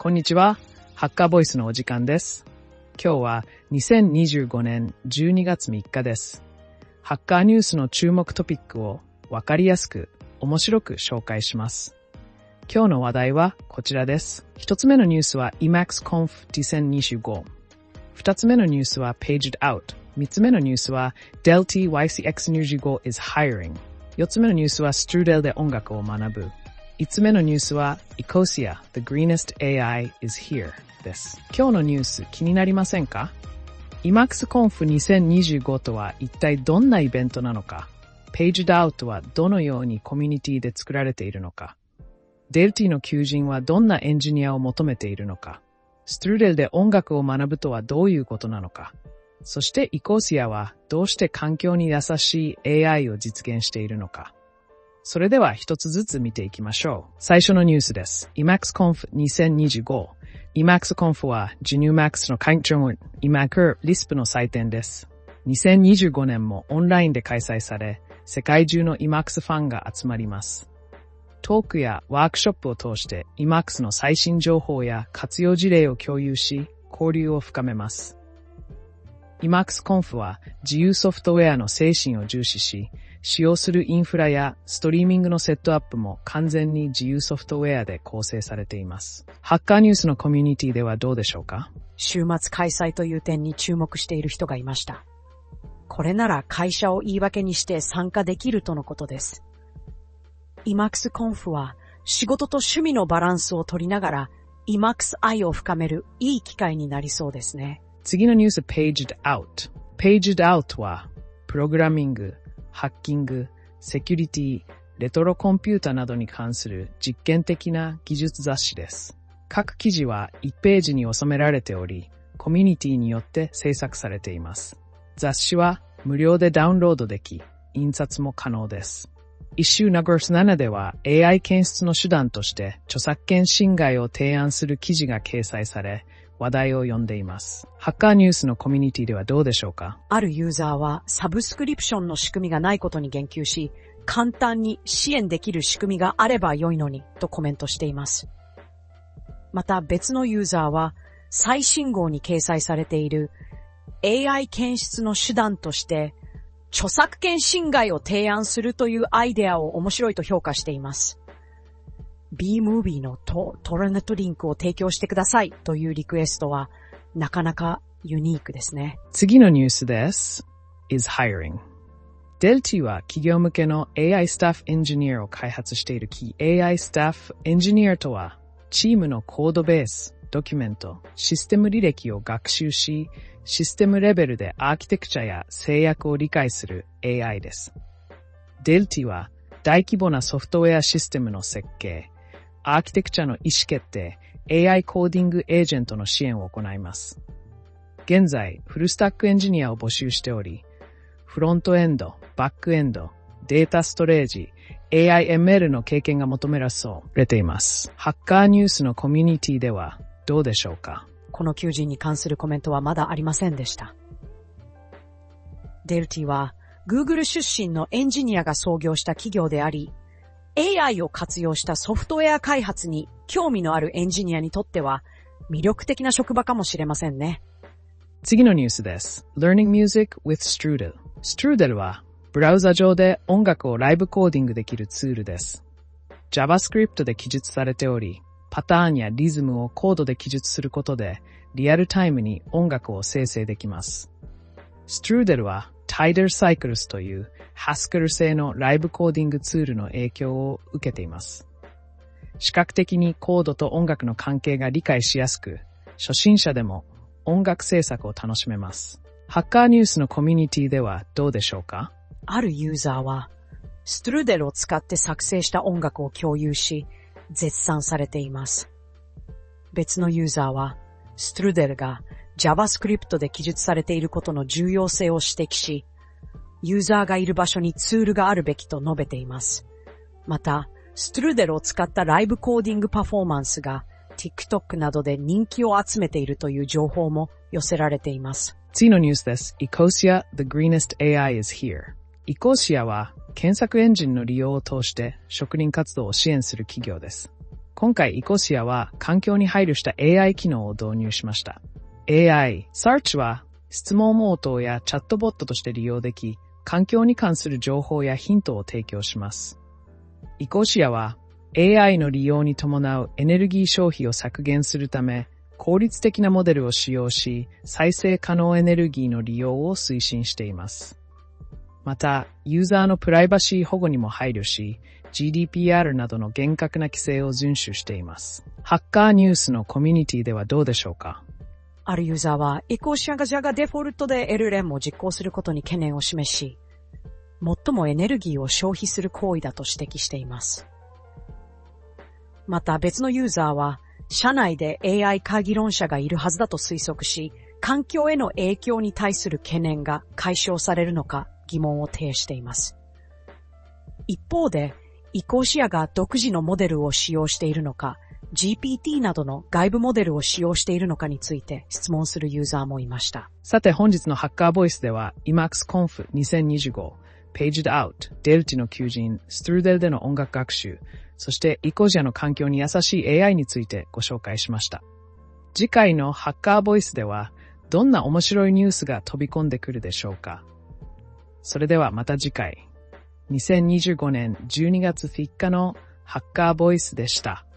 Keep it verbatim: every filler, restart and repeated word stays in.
こんにちは。ハッカーボイスのお時間です。今日はにせんにじゅうごねんじゅうにがつみっかです。ハッカーニュースの注目トピックをわかりやすく、面白く紹介します。今日の話題はこちらです。一つ目のニュースは イマックス コンフにせんにじゅうご。二つ目のニュースは Paged Out。三つ目のニュースは Delty ワイシーエックスにじゅうご is hiring。四つ目のニュースは Strudel で音楽を学ぶ。五つ目のニュースは Ecosia, the greenest エーアイ is here です。今日のニュース気になりませんか？ イマックス コンフにせんにじゅうごとは一体どんなイベントなのか？ Paged Out はどのようにコミュニティで作られているのか？ Delty の求人はどんなエンジニアを求めているのか？ Strudel で音楽を学ぶとはどういうことなのか？そして Ecosia はどうして環境に優しい エーアイ を実現しているのか？それでは一つずつ見ていきましょう。最初のニュースです。イマックス コンフにせんにじゅうご。イマックス コンフは ジニューマックス の会長イマックリスプの祭典です。にせんにじゅうごねんもオンラインで開催され、世界中の イマックス ファンが集まります。トークやワークショップを通して イマックス の最新情報や活用事例を共有し、交流を深めます。イマックス コンフは自由ソフトウェアの精神を重視し、使用するインフラやストリーミングのセットアップも完全に自由ソフトウェアで構成されています。ハッカーニュースのコミュニティではどうでしょうか？ 週末開催という点に注目している人がいました。これなら会社を言い訳にして参加できるとのことです。イマックス コンフは仕事と趣味のバランスを取りながら イマックス 愛を深めるいい機会になりそうですね。 次のニュース Paged Out。Paged Out はプログラミング、ハッキング、セキュリティ、レトロコンピュータなどに関する実験的な技術雑誌です。各記事はいちページに収められており、コミュニティによって制作されています。雑誌は無料でダウンロードでき、印刷も可能です。イシューナゴスななでは エーアイ 検出の手段として著作権侵害を提案する記事が掲載され、話題を呼んでいます。ハッカーニュースのコミュニティではどうでしょうか？ あるユーザーはサブスクリプションの仕組みがないことに言及し、簡単に支援できる仕組みがあれば良いのにとコメントしています。また別のユーザーは最新号に掲載されている エーアイ 検出の手段として著作権侵害を提案するというアイデアを面白いと評価しています。B ムービーのトレネットリンクを提供してくださいというリクエストはなかなかユニークですね。 次のニュースです。is hiring。Delty は企業向けの エーアイ スタッフエンジニアを開発している企 エーアイ スタッフエンジニアとは、チームのコードベース、ドキュメント、システム履歴を学習し、システムレベルでアーキテクチャや制約を理解する エーアイ です。Delty は大規模なソフトウェアシステムの設計、アーキテクチャの意思決定、エーアイ コーディングエージェントの支援を行います。現在、フルスタックエンジニアを募集しており、フロントエンド、バックエンド、データストレージ、エーアイエムエル の経験が求められています。ハッカーニュースのコミュニティではどうでしょうか？ この求人に関するコメントはまだありませんでした。Deltyは Google 出身のエンジニアが創業した企業であり、エーアイ を活用したソフトウェア開発に興味のあるエンジニアにとっては魅力的な職場かもしれませんね。 次のニュースです。Learning Music with Strudel。Strudel はブラウザ上で音楽をライブコーディングできるツールです。JavaScript で記述されており、パターンやリズムをコードで記述することでリアルタイムに音楽を生成できます。Strudel はTidal Cycles というハスクル製のライブコーディングツールの影響を受けています。視覚的にコードと音楽の関係が理解しやすく、初心者でも音楽制作を楽しめます。ハッカーニュースのコミュニティではどうでしょうか？ あるユーザーは、ストゥルデルを使って作成した音楽を共有し、絶賛されています。別のユーザーは、ストゥルデルが JavaScript で記述されていることの重要性を指摘し、ユーザーがいる場所にツールがあるべきと述べています。また、ストゥルデルを使ったライブコーディングパフォーマンスが TikTok などで人気を集めているという情報も寄せられています。 次のニュースです。Ecosia, the greenest エーアイ is here。Ecosia は検索エンジンの利用を通して職人活動を支援する企業です。 今回イコシアは環境に配慮した エーアイ 機能を導入しました。エーアイ、Search は質問応答やチャットボットとして利用でき、環境に関する情報やヒントを提供します。イコシアは エーアイ の利用に伴うエネルギー消費を削減するため、効率的なモデルを使用し、再生可能エネルギーの利用を推進しています。また、ユーザーのプライバシー保護にも配慮し、ジーディーピーアール などの厳格な規制を遵守しています。ハッカーニュースのコミュニティではどうでしょうか？ あるユーザーは、イコシアがじゃがデフォルトで エルエルエム を実行することに懸念を示し、最もエネルギーを消費する行為だと指摘しています。また別のユーザーは、社内で エーアイ 会議論者がいるはずだと推測し、環境への影響に対する懸念が解消されるのか疑問を呈しています。一方で、イコシアが独自のモデルを使用しているのか、ジーピーティー などの外部モデルを使用しているのかについて質問するユーザーもいました。 さて本日のハッカーボイスでは イマックス コンフにせんにじゅうご、Paged Out、デルティの求人、ストゥルデルでの音楽学習、そしてイコシアの環境に優しい エーアイ についてご紹介しました。次回のハッカーボイスではどんな面白いニュースが飛び込んでくるでしょうか。それではまた次回。にせんにじゅうごねんじゅうにがつふつかのハッカーボイスでした。